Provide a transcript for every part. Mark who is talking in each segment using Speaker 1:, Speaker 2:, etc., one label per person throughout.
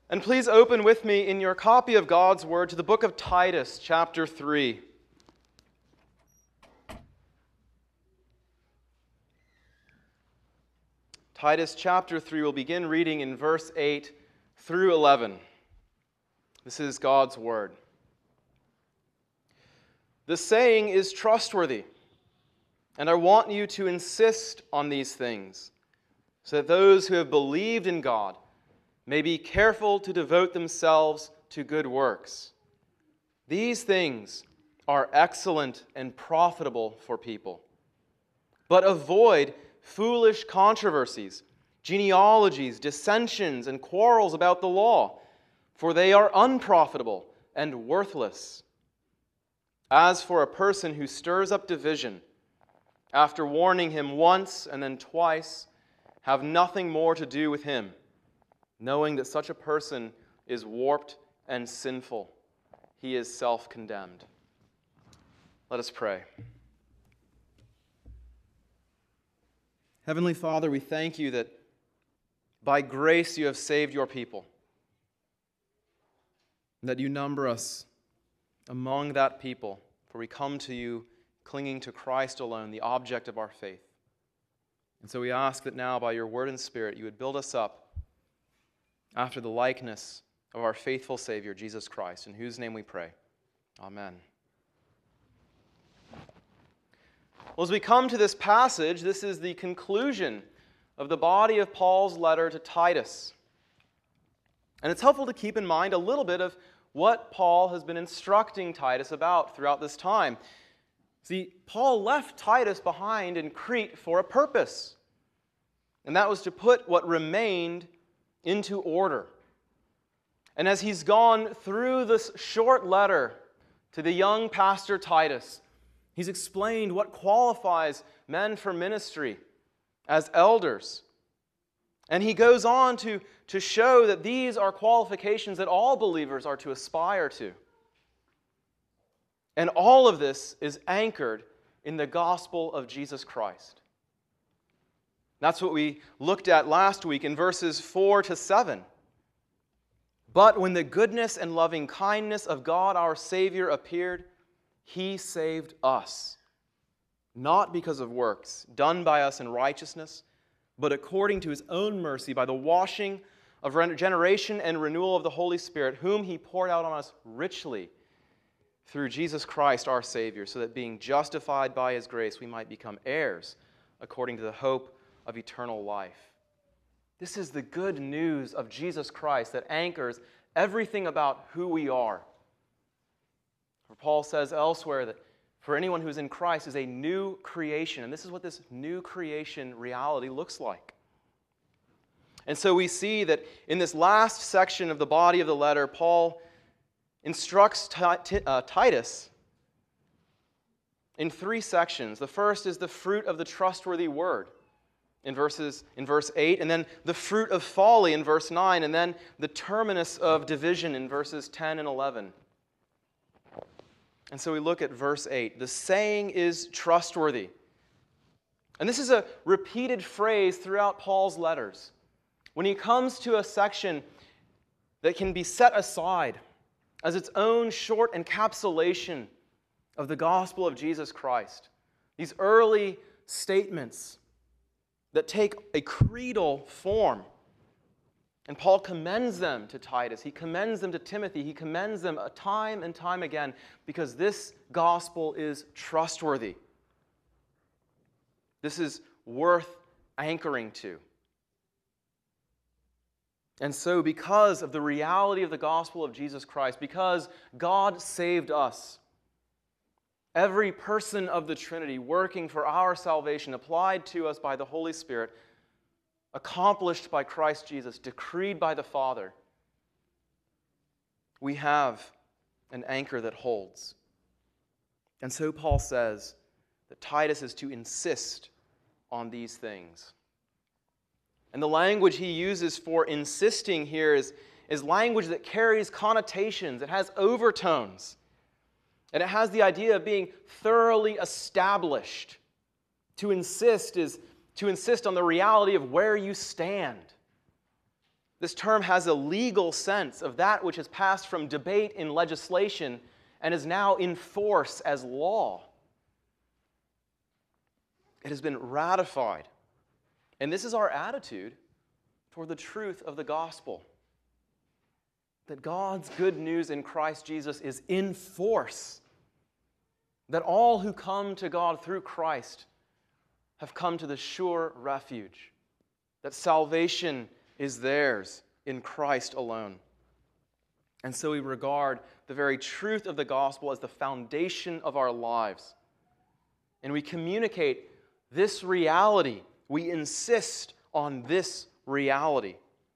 Speaker 1: And please open with me in your copy of God's Word to the book of Titus, chapter 3. Titus chapter 3, we'll begin reading in verse 8 through 11. This is God's Word. The saying is trustworthy, and I want you to insist on these things, so that those who have believed in God may be careful to devote themselves to good works. These things are excellent and profitable for people. But avoid foolish controversies, genealogies, dissensions, and quarrels about the law, for they are unprofitable and worthless. As for a person who stirs up division, after warning him once and then twice, have nothing more to do with him, knowing that such a person is warped and sinful. He is self-condemned. Let us pray. Heavenly Father, we thank you that by grace you have saved your people, that you number us among that people, for we come to you clinging to Christ alone, the object of our faith. And so we ask that now by your word and spirit you would build us up after the likeness of our faithful Savior, Jesus Christ, in whose name we pray. Amen. Well, as we come to this passage, this is the conclusion of the body of Paul's letter to Titus. And it's helpful to keep in mind a little bit of what Paul has been instructing Titus about throughout this time. See, Paul left Titus behind in Crete for a purpose, and that was to put what remained into order. And as he's gone through this short letter to the young pastor Titus, he's explained what qualifies men for ministry as elders. And he goes on to show that these are qualifications that all believers are to aspire to. And all of this is anchored in the gospel of Jesus Christ. That's what we looked at last week in verses 4 to 7. But when the goodness and loving kindness of God our Savior appeared, He saved us, not because of works done by us in righteousness, but according to His own mercy by the washing of regeneration and renewal of the Holy Spirit, whom He poured out on us richly through Jesus Christ our Savior, so that being justified by His grace, we might become heirs according to the hope of eternal life. This is the good news of Jesus Christ that anchors everything about who we are. For Paul says elsewhere that for anyone who's in Christ is a new creation, and this is what this new creation reality looks like. And so we see that in this last section of the body of the letter, Paul instructs Titus in three sections. The first is the fruit of the trustworthy word in verse 8, and then the fruit of folly in verse 9, and then the terminus of division in verses 10 and 11. And so we look at verse 8. The saying is trustworthy. And this is a repeated phrase throughout Paul's letters. When he comes to a section that can be set aside as its own short encapsulation of the gospel of Jesus Christ, these early statements that take a creedal form. And Paul commends them to Titus. He commends them to Timothy. He commends them time and time again because this gospel is trustworthy. This is worth anchoring to. And so because of the reality of the gospel of Jesus Christ, because God saved us, every person of the Trinity working for our salvation, applied to us by the Holy Spirit, accomplished by Christ Jesus, decreed by the Father, we have an anchor that holds. And so Paul says that Titus is to insist on these things. And the language he uses for insisting here is language that carries connotations. It has overtones. And it has the idea of being thoroughly established. To insist is to insist on the reality of where you stand. This term has a legal sense of that which has passed from debate in legislation and is now in force as law. It has been ratified. And this is our attitude toward the truth of the gospel. That God's good news in Christ Jesus is in force. That all who come to God through Christ have come to the sure refuge. That salvation is theirs in Christ alone. And so we regard the very truth of the gospel as the foundation of our lives. And we communicate this reality. We insist on this reality.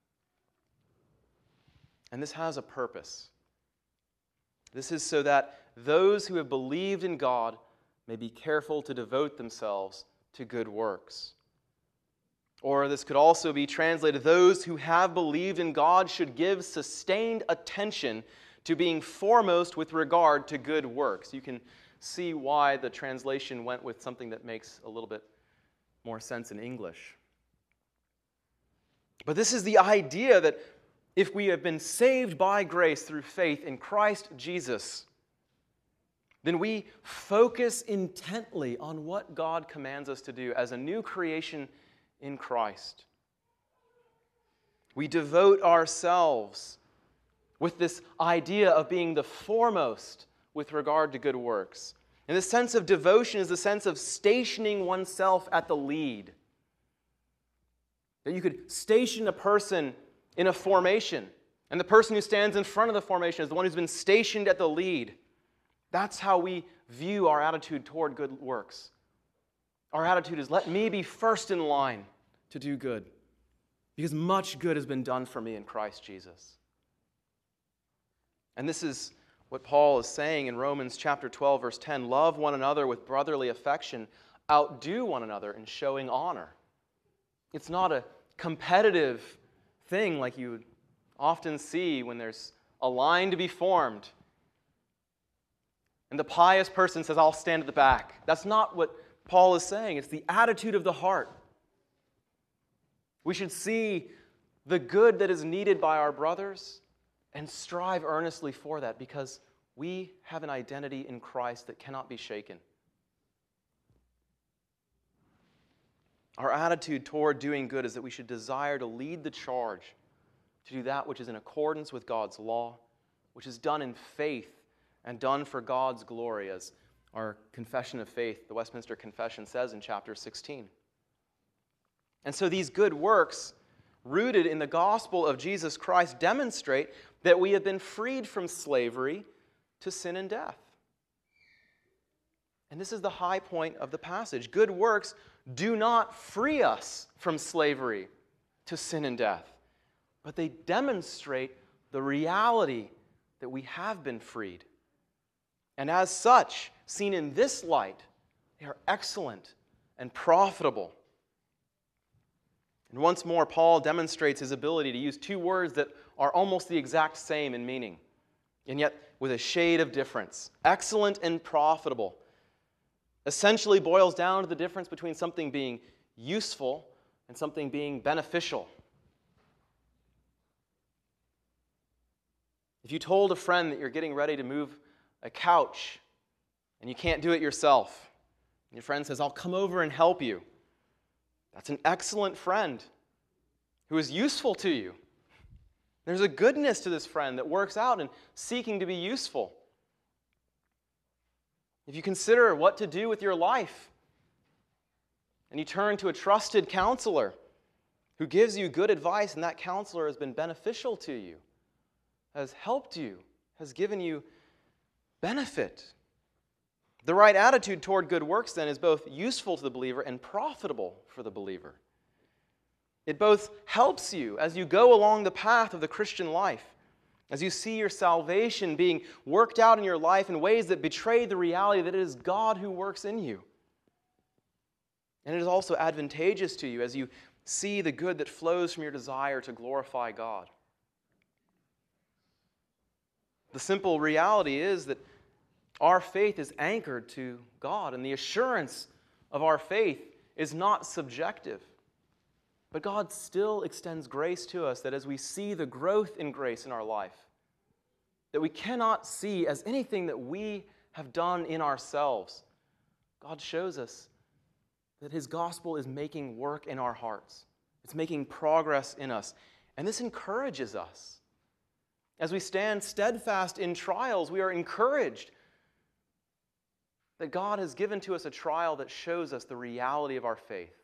Speaker 1: And this has a purpose. This is so that those who have believed in God may be careful to devote themselves to good works. Or this could also be translated, those who have believed in God should give sustained attention to being foremost with regard to good works. You can see why the translation went with something that makes a little bit more sense in English. But this is the idea that if we have been saved by grace through faith in Christ Jesus, then we focus intently on what God commands us to do as a new creation in Christ. We devote ourselves with this idea of being the foremost with regard to good works. And the sense of devotion is the sense of stationing oneself at the lead. That you could station a person in a formation, and the person who stands in front of the formation is the one who's been stationed at the lead. That's how we view our attitude toward good works. Our attitude is, let me be first in line to do good, because much good has been done for me in Christ Jesus. And this is what Paul is saying in Romans chapter 12, verse 10. Love one another with brotherly affection. Outdo one another in showing honor. It's not a competitive thing like you would often see when there's a line to be formed. And the pious person says, I'll stand at the back. That's not what Paul is saying. It's the attitude of the heart. We should see the good that is needed by our brothers and strive earnestly for that, because we have an identity in Christ that cannot be shaken. Our attitude toward doing good is that we should desire to lead the charge to do that which is in accordance with God's law, which is done in faith and done for God's glory, as our confession of faith, the Westminster Confession, says in chapter 16. And so these good works, rooted in the gospel of Jesus Christ, demonstrate that we have been freed from slavery to sin and death. And this is the high point of the passage. Good works do not free us from slavery to sin and death, but they demonstrate the reality that we have been freed. And as such, seen in this light, they are excellent and profitable. And once more, Paul demonstrates his ability to use two words that are almost the exact same in meaning, and yet with a shade of difference. Excellent and profitable essentially boils down to the difference between something being useful and something being beneficial. If you told a friend that you're getting ready to move a couch and you can't do it yourself, and your friend says, I'll come over and help you, that's an excellent friend who is useful to you. There's a goodness to this friend that works out in seeking to be useful. If you consider what to do with your life, and you turn to a trusted counselor who gives you good advice, and that counselor has been beneficial to you, has helped you, has given you benefit. The right attitude toward good works, then, is both useful to the believer and profitable for the believer. It both helps you as you go along the path of the Christian life, as you see your salvation being worked out in your life in ways that betray the reality that it is God who works in you. And it is also advantageous to you as you see the good that flows from your desire to glorify God. The simple reality is that our faith is anchored to God, and the assurance of our faith is not subjective. But God still extends grace to us, that as we see the growth in grace in our life, that we cannot see as anything that we have done in ourselves, God shows us that His gospel is making work in our hearts. It's making progress in us. And this encourages us. As we stand steadfast in trials, we are encouraged that God has given to us a trial that shows us the reality of our faith.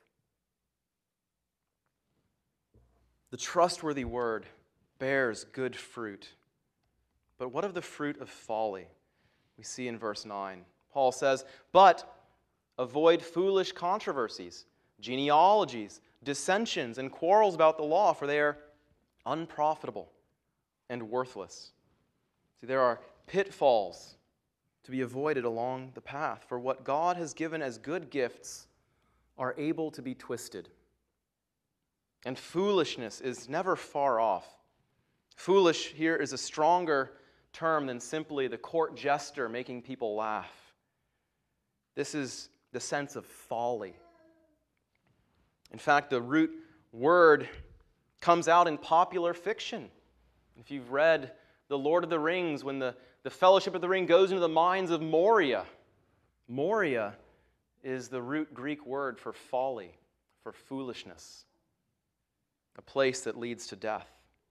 Speaker 1: The trustworthy word bears good fruit. But what of the fruit of folly? We see in verse 9. Paul says, "But avoid foolish controversies, genealogies, dissensions, and quarrels about the law, for they are unprofitable and worthless." See, there are pitfalls to be avoided along the path, for what God has given as good gifts are able to be twisted. And foolishness is never far off. Foolish here is a stronger term than simply the court jester making people laugh. This is the sense of folly. In fact, the root word comes out in popular fiction. If you've read The Lord of the Rings, when the Fellowship of the Ring goes into the mines of Moria, Moria is the root Greek word for folly, for foolishness, a place that leads to death.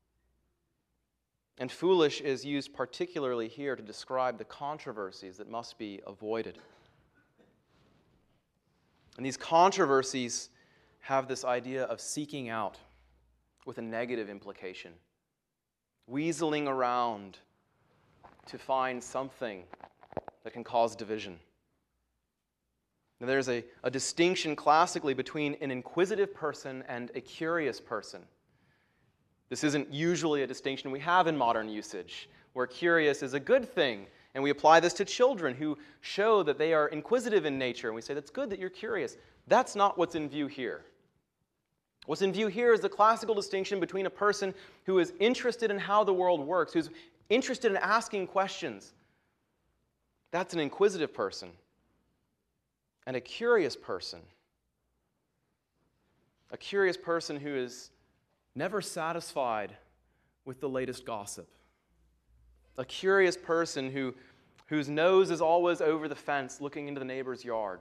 Speaker 1: And foolish is used particularly here to describe the controversies that must be avoided. And these controversies have this idea of seeking out with a negative implication, weaseling around to find something that can cause division. Now, there's a distinction classically between an inquisitive person and a curious person. This isn't usually a distinction we have in modern usage, where curious is a good thing, and we apply this to children who show that they are inquisitive in nature, and we say, that's good that you're curious. That's not what's in view here. What's in view here is the classical distinction between a person who is interested in how the world works, who's interested in asking questions. That's an inquisitive person. And a curious person who is never satisfied with the latest gossip. A curious person whose nose is always over the fence looking into the neighbor's yard.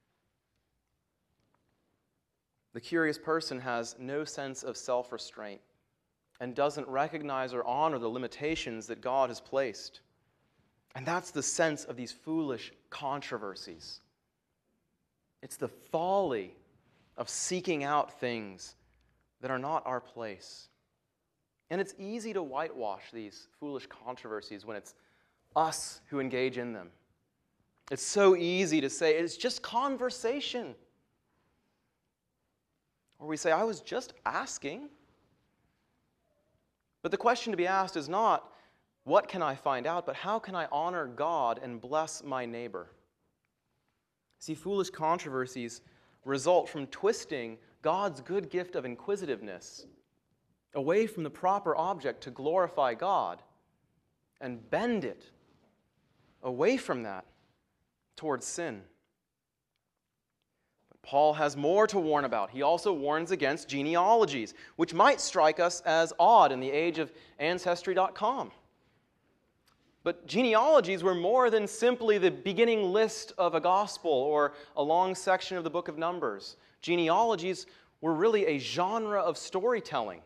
Speaker 1: The curious person has no sense of self-restraint and doesn't recognize or honor the limitations that God has placed. And that's the sense of these foolish controversies. It's the folly of seeking out things that are not our place. And it's easy to whitewash these foolish controversies when it's us who engage in them. It's so easy to say, it's just conversation. Or we say, I was just asking. But the question to be asked is not, what can I find out, but how can I honor God and bless my neighbor? See, foolish controversies result from twisting God's good gift of inquisitiveness away from the proper object to glorify God and bend it away from that towards sin. But Paul has more to warn about. He also warns against genealogies, which might strike us as odd in the age of Ancestry.com. But genealogies were more than simply the beginning list of a gospel or a long section of the book of Numbers. Genealogies were really a genre of storytelling.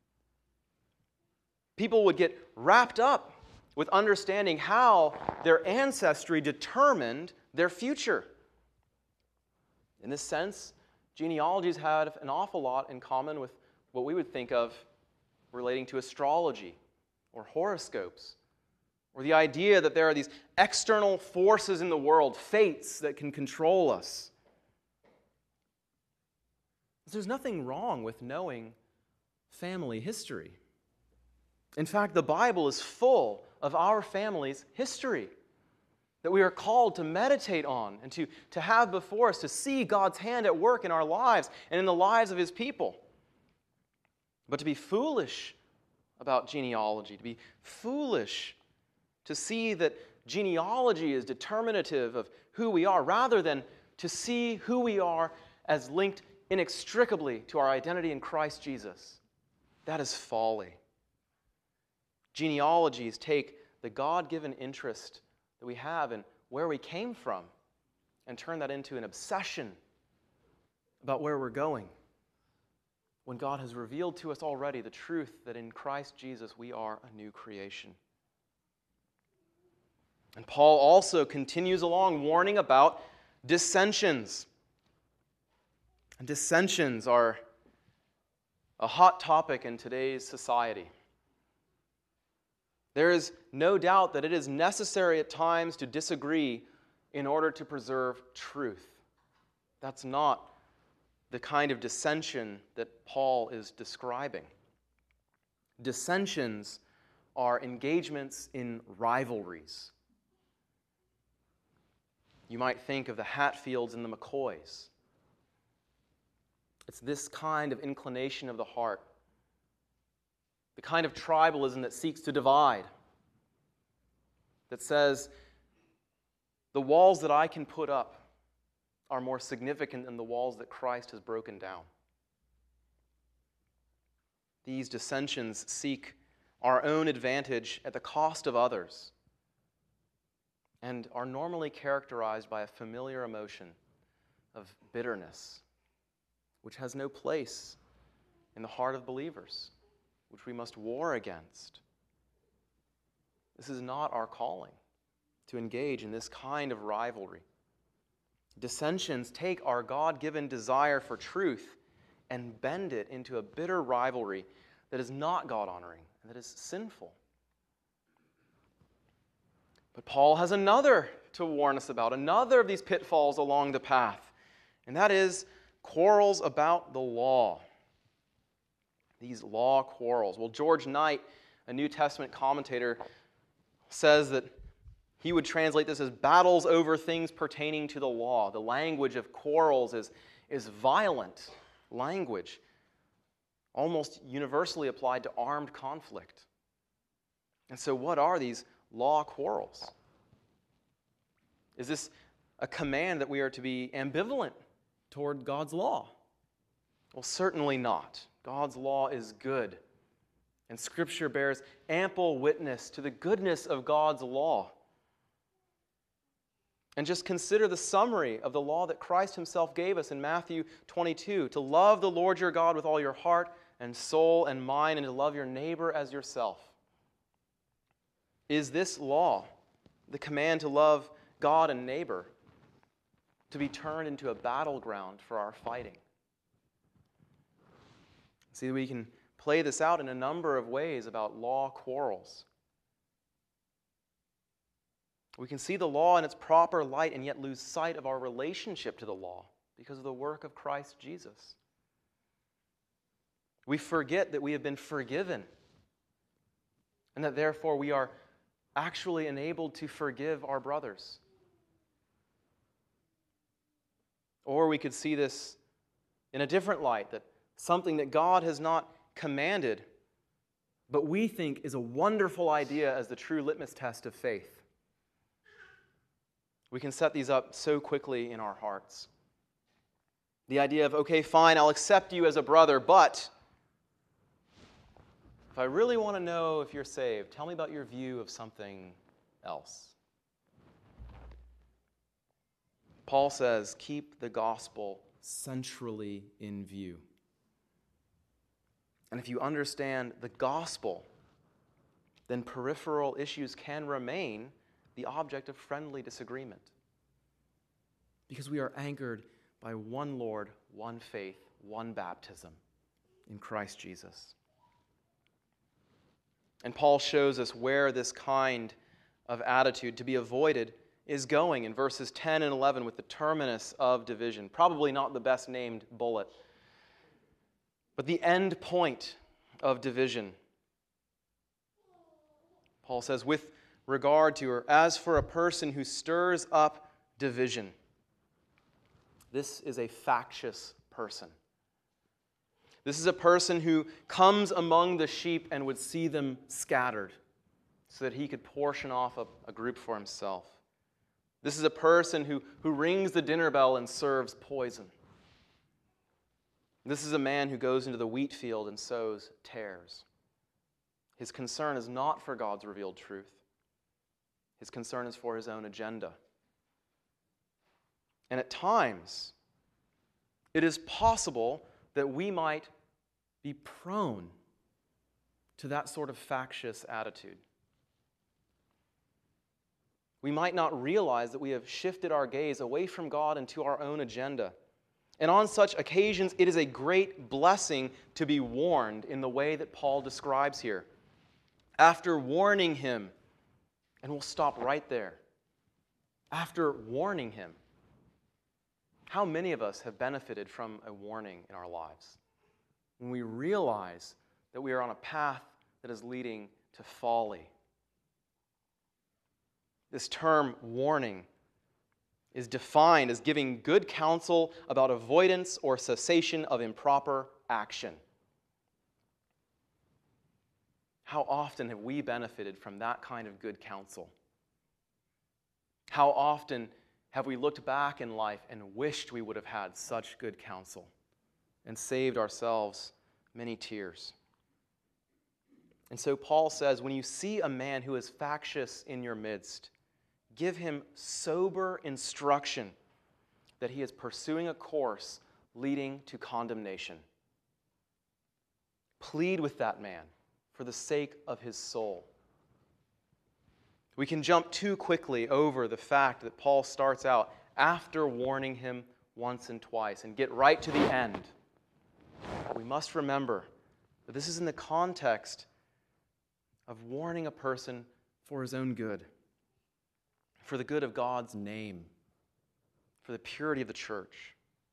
Speaker 1: People would get wrapped up with understanding how their ancestry determined their future. In this sense, genealogies had an awful lot in common with what we would think of relating to astrology or horoscopes, or the idea that there are these external forces in the world, fates that can control us. There's nothing wrong with knowing family history. In fact, the Bible is full of our family's history that we are called to meditate on and to have before us, to see God's hand at work in our lives and in the lives of His people. But to be foolish about genealogy, to be foolish to see that genealogy is determinative of who we are, rather than to see who we are as linked inextricably to our identity in Christ Jesus, that is folly. Genealogies take the God-given interest that we have in where we came from and turn that into an obsession about where we're going, when God has revealed to us already the truth that in Christ Jesus we are a new creation. And Paul also continues along warning about dissensions. And dissensions are a hot topic in today's society. There is no doubt that it is necessary at times to disagree in order to preserve truth. That's not the kind of dissension that Paul is describing. Dissensions are engagements in rivalries. You might think of the Hatfields and the McCoys. It's this kind of inclination of the heart, the kind of tribalism that seeks to divide, that says, the walls that I can put up are more significant than the walls that Christ has broken down. These dissensions seek our own advantage at the cost of others and are normally characterized by a familiar emotion of bitterness, which has no place in the heart of believers, which we must war against. This is not our calling to engage in this kind of rivalry. Dissensions take our God-given desire for truth and bend it into a bitter rivalry that is not God-honoring and that is sinful. But Paul has another to warn us about, another of these pitfalls along the path, and that is quarrels about the law. These law quarrels. Well, George Knight, a New Testament commentator, says that he would translate this as battles over things pertaining to the law. The language of quarrels is violent language, almost universally applied to armed conflict. And so what are these law quarrels? Is this a command that we are to be ambivalent toward God's law? Well, certainly not. God's law is good, and Scripture bears ample witness to the goodness of God's law. And just consider the summary of the law that Christ himself gave us in Matthew 22, to love the Lord your God with all your heart and soul and mind, and to love your neighbor as yourself. Is this law, the command to love God and neighbor, to be turned into a battleground for our fighting? See, we can play this out in a number of ways about law quarrels. We can see the law in its proper light and yet lose sight of our relationship to the law because of the work of Christ Jesus. We forget that we have been forgiven and that therefore we are actually enabled to forgive our brothers. Or we could see this in a different light, that something that God has not commanded, but we think is a wonderful idea as the true litmus test of faith. We can set these up so quickly in our hearts. The idea of, okay, fine, I'll accept you as a brother, but if I really want to know if you're saved, tell me about your view of something else. Paul says, keep the gospel centrally in view. And if you understand the gospel, then peripheral issues can remain the object of friendly disagreement. Because we are anchored by one Lord, one faith, one baptism in Christ Jesus. And Paul shows us where this kind of attitude to be avoided is going in verses 10 and 11 with the terminus of division. Probably not the best named bullet, but the end point of division. Paul says, with regard to her, as for a person who stirs up division. This is a factious person. This is a person who comes among the sheep and would see them scattered so that he could portion off a group for himself. This is a person who rings the dinner bell and serves poison. This is a man who goes into the wheat field and sows tares. His concern is not for God's revealed truth. His concern is for his own agenda. And at times, it is possible that we might be prone to that sort of factious attitude. We might not realize that we have shifted our gaze away from God and to our own agenda. And on such occasions, it is a great blessing to be warned in the way that Paul describes here. After warning him, and we'll stop right there. After warning him, how many of us have benefited from a warning in our lives? When we realize that we are on a path that is leading to folly. This term, warning, is defined as giving good counsel about avoidance or cessation of improper action. How often have we benefited from that kind of good counsel? How often have we looked back in life and wished we would have had such good counsel and saved ourselves many tears? And so Paul says, when you see a man who is factious in your midst, give him sober instruction that he is pursuing a course leading to condemnation. Plead with that man for the sake of his soul. We can jump too quickly over the fact that Paul starts out after warning him once and twice and get right to the end. We must remember that this is in the context of warning a person for his own good, for the good of God's name, for the purity of the church.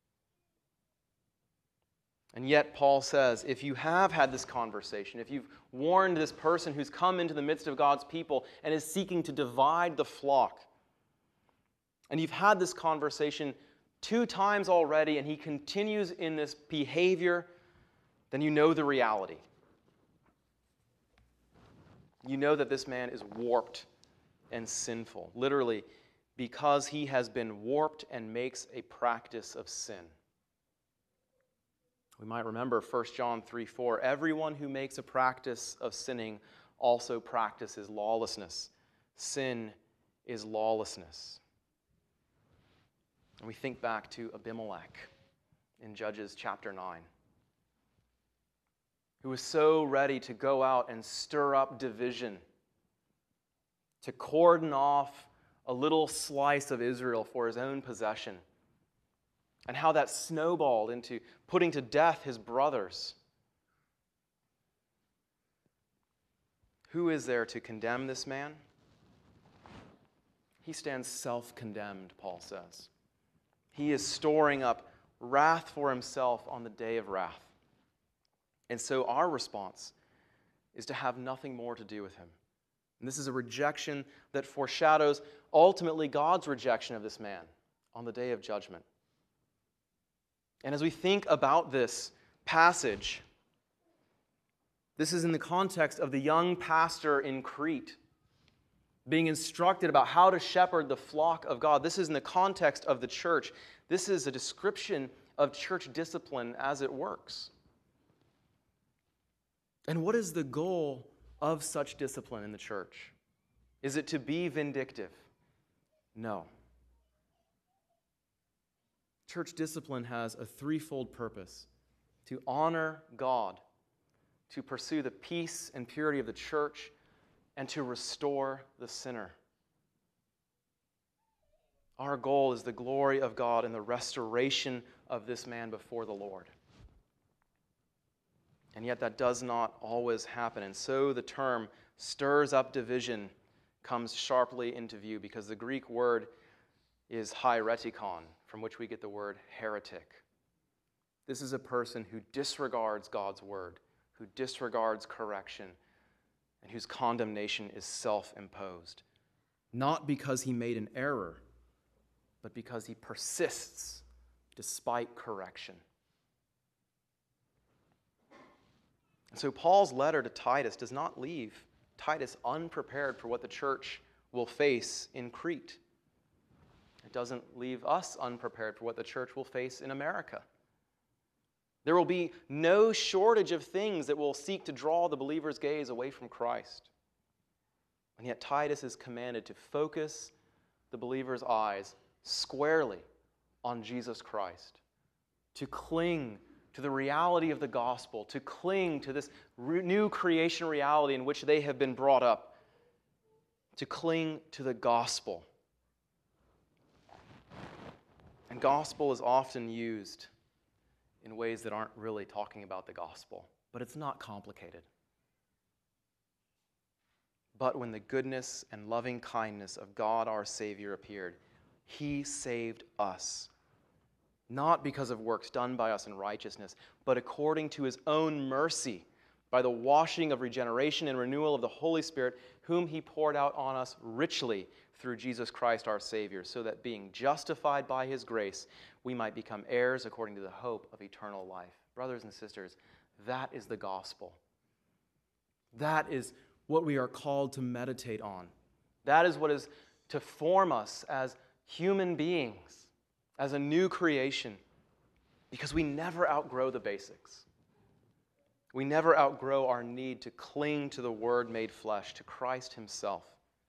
Speaker 1: And yet, Paul says, if you have had this conversation, if you've warned this person who's come into the midst of God's people and is seeking to divide the flock, and you've had this conversation 2 times already, and he continues in this behavior, then you know the reality. You know that this man is warped and sinful, literally, because he has been warped and makes a practice of sin. We might remember 1 John 3:4, everyone who makes a practice of sinning also practices lawlessness. Sin is lawlessness. And we think back to Abimelech in Judges chapter 9, who was so ready to go out and stir up division, to cordon off a little slice of Israel for his own possession, and how that snowballed into putting to death his brothers. Who is there to condemn this man? He stands self-condemned, Paul says. He is storing up wrath for himself on the day of wrath. And so our response is to have nothing more to do with him. And this is a rejection that foreshadows ultimately God's rejection of this man on the day of judgment. And as we think about this passage, this is in the context of the young pastor in Crete being instructed about how to shepherd the flock of God. This is in the context of the church. This is a description of church discipline as it works. And what is the goal of such discipline in the church? Is it to be vindictive? No. Church discipline has a threefold purpose: to honor God, to pursue the peace and purity of the church, and to restore the sinner. Our goal is the glory of God and the restoration of this man before the Lord. And yet that does not always happen. And so the term stirs up division comes sharply into view, because the Greek word is hieretikon, from which we get the word heretic. This is a person who disregards God's word, who disregards correction, and whose condemnation is self-imposed. Not because he made an error, but because he persists despite correction. And so Paul's letter to Titus does not leave Titus unprepared for what the church will face in Crete. It doesn't leave us unprepared for what the church will face in America. There will be no shortage of things that will seek to draw the believer's gaze away from Christ. And yet Titus is commanded to focus the believer's eyes squarely on Jesus Christ, to cling to the reality of the gospel, to cling to this new creation reality in which they have been brought up, to cling to the gospel. And gospel is often used in ways that aren't really talking about the gospel, but it's not complicated. But when the goodness and loving kindness of God our Savior appeared, He saved us, not because of works done by us in righteousness, but according to His own mercy, by the washing of regeneration and renewal of the Holy Spirit, whom He poured out on us richly through Jesus Christ our Savior, so that being justified by His grace, we might become heirs according to the hope of eternal life. Brothers and sisters, that is the gospel. That is what we are called to meditate on. That is what is to form us as human beings, as a new creation, because we never outgrow the basics. We never outgrow our need to cling to the Word made flesh, to Christ Himself.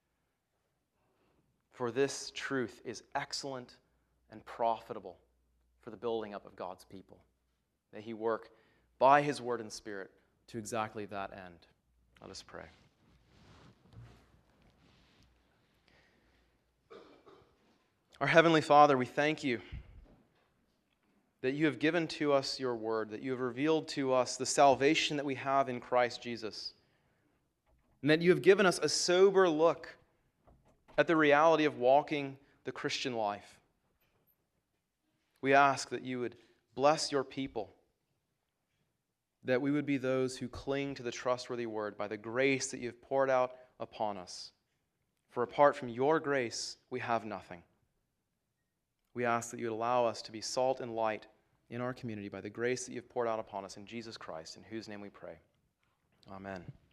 Speaker 1: For this truth is excellent and profitable for the building up of God's people. May He work by His Word and Spirit to exactly that end. Let us pray. Our Heavenly Father, we thank You that You have given to us Your Word, that You have revealed to us the salvation that we have in Christ Jesus, and that You have given us a sober look at the reality of walking the Christian life. We ask that You would bless Your people, that we would be those who cling to the trustworthy Word by the grace that You have poured out upon us. For apart from Your grace, we have nothing. We ask that You would allow us to be salt and light in our community by the grace that You have poured out upon us in Jesus Christ, in whose name we pray. Amen.